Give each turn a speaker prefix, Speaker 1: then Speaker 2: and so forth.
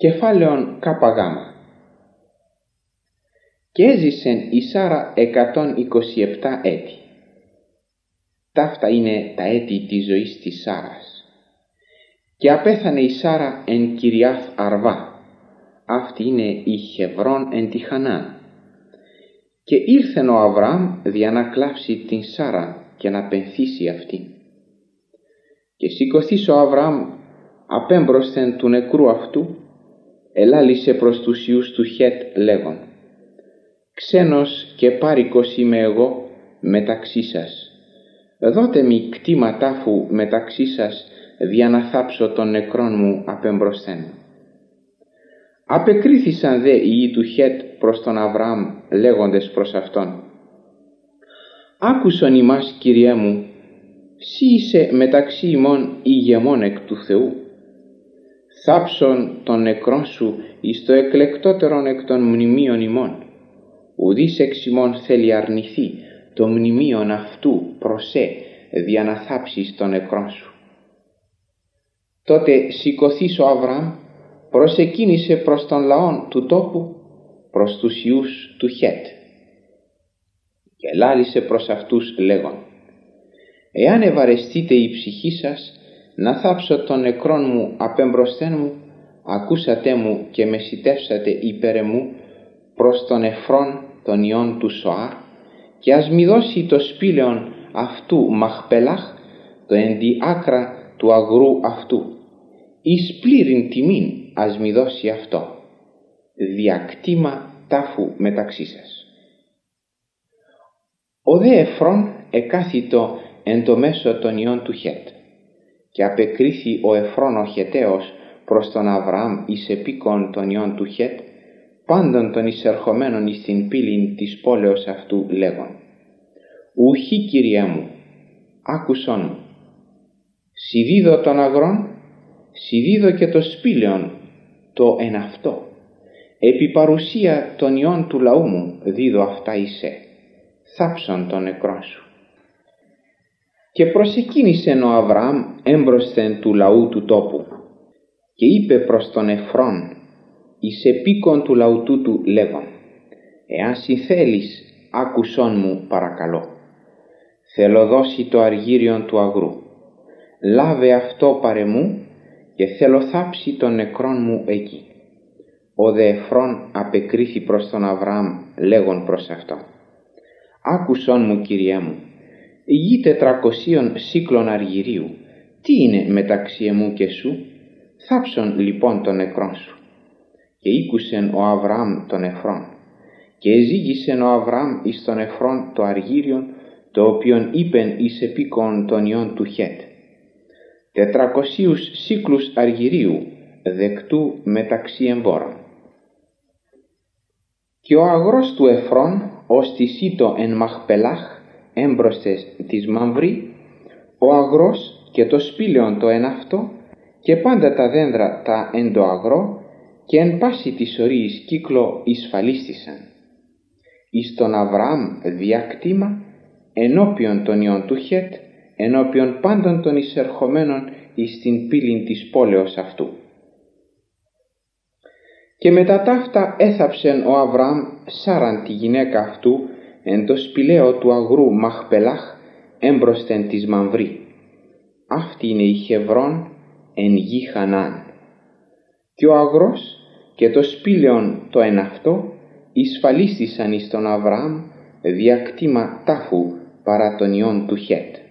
Speaker 1: Κεφάλαιον ΚΓ. Και έζησεν η Σάρα 127 έτη. Ταύτα είναι τα έτη της ζωής της Σάρας. Και απέθανε η Σάρα εν Κυριάθ Αρβά. Αυτή είναι η Χεβρών εν τη Χανάν. Και ήλθεν ο Αβραάμ δια να κλάψει την Σάρα και να πενθήσει αυτή. Και σηκωθείς ο Αβραάμ απέμπροσθεν του νεκρού αυτού, ελάλησε προς τους ιούς του Χέτ λέγον: «Ξένος και πάρικος είμαι εγώ μεταξύ σας. Δώτε μη κτήμα τάφου μεταξύ σας, δια να θάψω των νεκρών μου απέμπροσθεν». Απεκρίθησαν δε οι ιοί του Χέτ προς τον Αβραάμ λέγοντες προς αυτόν: «Άκουσον ημάς, Κυριέ μου, σύ είσαι μεταξύ ημών ηγεμόν εκ του Θεού. Θάψον των νεκρών σου εις το εκλεκτότερον εκ των μνημείων ημών. Ουδείς εξ ημών θέλει αρνηθεί το μνημείον αυτού προσέ, δια να θάψεις των νεκρών σου». Τότε σηκωθείς ο Αβραάμ προσεκίνησε προς τον λαόν του τόπου, προς τους ιούς του Χέτ, και λάλησε προς αυτούς λέγον: «Εάν ευαρεστείτε η ψυχή σας να θάψω των νεκρών μου απέμπροσθέν μου, ακούσατε μου και μεσητεύσατε υπέρ εμού προς τον Εφρών των ιών του Σοάρ, και ας μη δώσει το σπήλαιον αυτού Μαχπελάχ, το εν τη άκρα του αγρού αυτού, εις πλήρην τιμήν ας μη δώσει αυτό, διακτήμα τάφου μεταξύ σας». Ο δε Εφρών εκάθητο εν το μέσο των ιών του Χέτ, και απεκρίθη ο Εφρών ο Χεταίος προς τον Αβραάμ εις επίκον των ιών του Χέτ, πάντων των εισερχομένων εις την πύλην της πόλεως αυτού λέγον: «Ουχή, Κυριέ μου, άκουσόν μου. Σι δίδω των αγρών, σι δίδω και το σπήλαιον το εν αυτό. Επί παρουσία των ιών του λαού μου δίδω αυτά εισέ. Θάψον των νεκρών σου». Και προσεκίνησεν ο Αβραάμ έμπροσθεν του λαού του τόπου, και είπε προς τον Εφρών εις επίκον του λαού τούτου λέγον: «Εάν συμθέλεις, άκουσόν μου παρακαλώ. Θέλω δώσει το αργύριον του αγρού. Λάβε αυτό παρεμού, και θέλω θάψει των νεκρών μου εκεί». Ο δε Εφρών απεκρίθη προς τον Αβραάμ λέγον προς αυτό: «Άκουσόν μου, Κυριέ μου, γη 400 σύκλων αργυρίου, τι είναι μεταξύ εμού και σου? Θάψον λοιπόν των νεκρών σου». Και ήκουσεν ο Αβραάμ τον Εφρών, και εζήγησεν ο Αβραάμ εις τον Εφρών το αργύριον, το οποίον είπεν εις επίκον των ιών του Χέτ, 400 σύκλους αργυρίου δεκτού μεταξύ εμπόρων. Και ο αγρός του Εφρών ως τη σύτο εν Μαχπελάχ έμπροσθες της Μαμβρή, ο αγρός και το σπήλαιον το εν αυτό, και πάντα τα δέντρα τα εν το αγρό, και εν πάση της ορίης κύκλο εισφαλίστησαν. Εις τον Αβραάμ διακτήμα ενώπιον των ιών του Χέτ, ενώπιον πάντων των εισερχομένων εις την πύλην της πόλεως αυτού. Και μετά ταύτα έθαψεν ο Αβραάμ Σάραν τη γυναίκα αυτού εν το σπηλαίο του αγρού Μαχπελάχ έμπροσθεν της Μαμβρή. Αυτή είναι η Χεβρών εν γη Χανάν. Και ο αγρός και το σπήλαιον το εν αυτό εισφαλίστησαν εις τον Αβραάμ διακτήμα τάφου παρά των ιών του Χέτ.